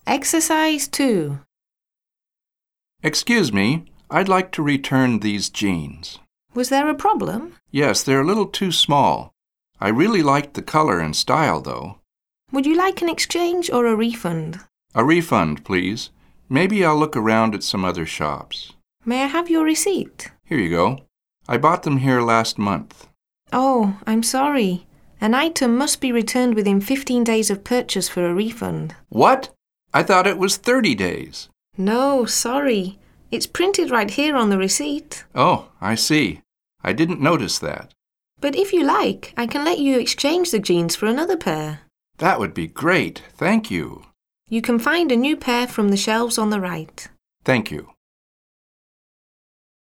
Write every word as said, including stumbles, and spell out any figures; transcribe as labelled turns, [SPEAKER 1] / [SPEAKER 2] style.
[SPEAKER 1] Exercise two.
[SPEAKER 2] Excuse me, I'd like to return these jeans.
[SPEAKER 1] Was there a problem?
[SPEAKER 2] Yes, they're a little too small. I really liked the color and style, though.
[SPEAKER 1] Would you like an exchange or a refund?
[SPEAKER 2] A refund, please. Maybe I'll look around at some other shops.
[SPEAKER 1] May I have your receipt?
[SPEAKER 2] Here you go. I bought them here last month.
[SPEAKER 1] Oh, I'm sorry. An item must be returned within fifteen days of purchase for a refund.
[SPEAKER 2] What? I thought it was thirty days.
[SPEAKER 1] No, sorry. It's printed right here on the receipt.
[SPEAKER 2] Oh, I see. I didn't notice that.
[SPEAKER 1] But if you like, I can let you exchange the jeans for another pair.
[SPEAKER 2] That would be great. Thank you.
[SPEAKER 1] You can find a new pair from the shelves on the right.
[SPEAKER 2] Thank you.